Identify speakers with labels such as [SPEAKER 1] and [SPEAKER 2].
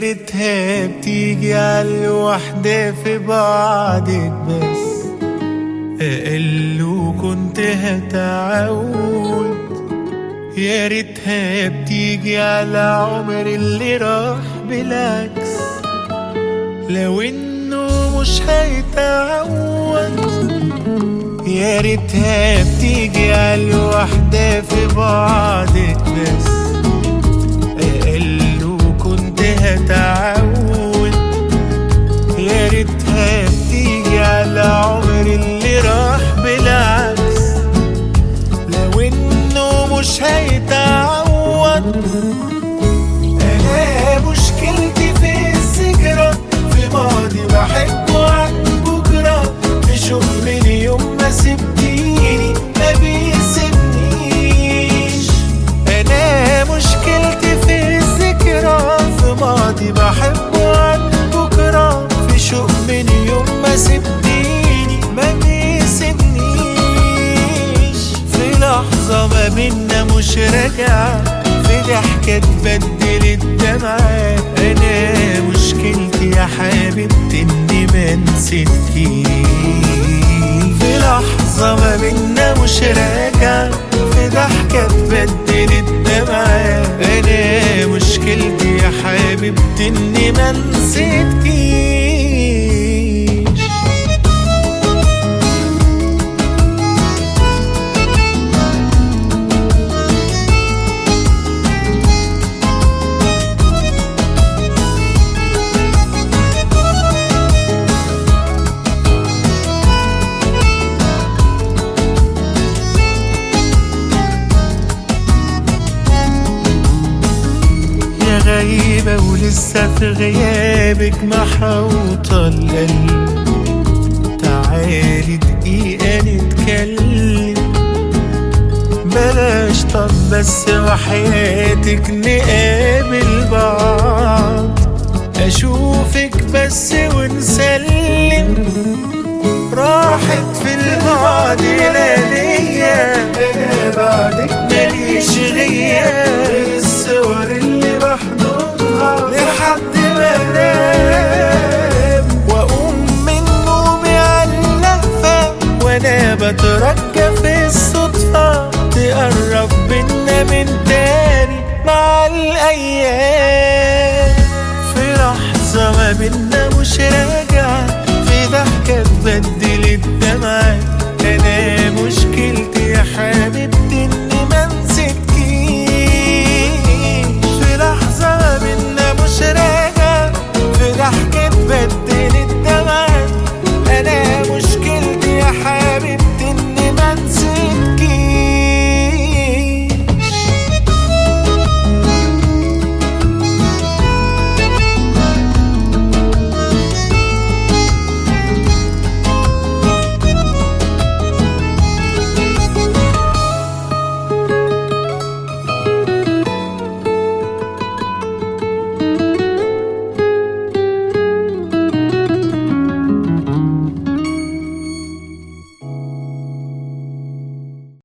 [SPEAKER 1] ريتها بتيجي عالوحدة في بعدك بس، أقل وكنت هتعود. يا ريتها بتيجي على عمر اللي راح بالعكس، لو انه مش هيتعود. يا ريتها بتيجي عالوحدة في بعدك بس، أقل وكنت هتعود. يا ريتها بتيجي على عمر اللي راح بالعكس، لو انه مش هيتعود. انا مشكلتي في الذكرى، في ماضي بحبه عن بكرة، في شوق من يوم ما سبتيني ما بيسيبنيش. انا مشكلتي في الذكرى، في ماضي بحبه عن بكرة، في شوق من يوم ما سبتيني ما بيسيبنيش. في لحظة ما بينا مش راجعة، في ضحكة تبدل الدمعة. أنا مشكلتي يا حبيبتي إني ما نسيتكيش. في لحظة ما بينا مش راجعة، في ضحكة تبدل الدمعة. أنا مشكلتي يا حبيبتي إني ما نسيتكيش. غريبة ولسه في غيابك محوطة القلب. تعالي دقيقة نتكلم، بلاش طب بس وحياتك نقابل بعض. أشوفك بس ونسلم، راحت في البعد ليالي